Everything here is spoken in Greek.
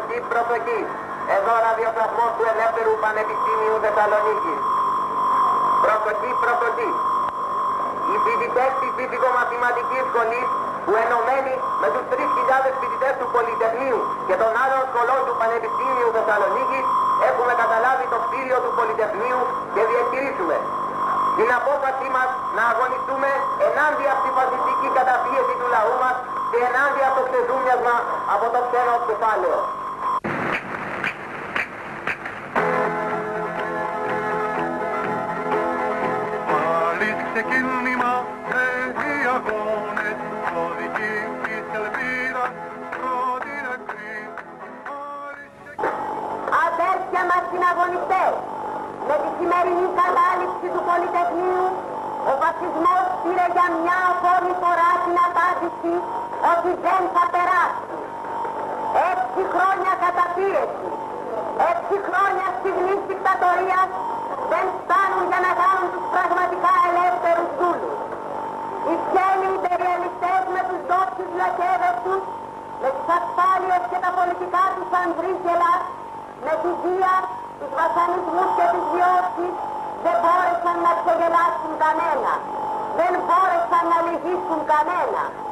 Προσοχή, προσοχή. Εδώ ραδιοσταθμός του Ελεύθερου Πανεπιστήμιου Θεσσαλονίκης. Προσοχή, προσοχή. Οι φοιτητές της Φυσικομαθηματικής Σχολής που ενωμένοι με τους 3.000 φοιτητές του Πολυτεχνείου και των άλλων σχολών του Πανεπιστήμιου Θεσσαλονίκης έχουμε καταλάβει το κτίριο του Πολυτεχνείου και διεκδικήσουμε την απόφασή μας να αγωνιστούμε ενάντια στη φασιστική καταπίεση του λαού μας και ενάντια στο ξεζούμιασμα από το ξένο κεφάλαιο. Πάλι ξεκίνημα οι αγώνες, οδηγοί της ελπίδας, πρώτη νεκρή. Αδέρφια μας συναγωνιστές, με τη σημερινή κατάληψη του Πολυτεχνείου, ο φασισμός πήρε για μια ακόμη φορά την απάντηση ότι δεν θα περάσει. 6 χρόνια καταπίεση, 6 χρόνια στιγμής δικτατορίας δεν φτάνουν για να κάνουν τους πραγματικά ελεύθερους δούλους. Οι ξένοι υπεριαλιστές με τους ντόπιους λακέδες τους, με τις ασφάλειες και τα πολιτικά τους ανδρίγελα, με τη βία, τους βασανισμούς και τις διώξεις, δεν μπόρεσαν να ξεγελάσουν κανένα. Δεν μπόρεσαν να λυγίσουν κανένα.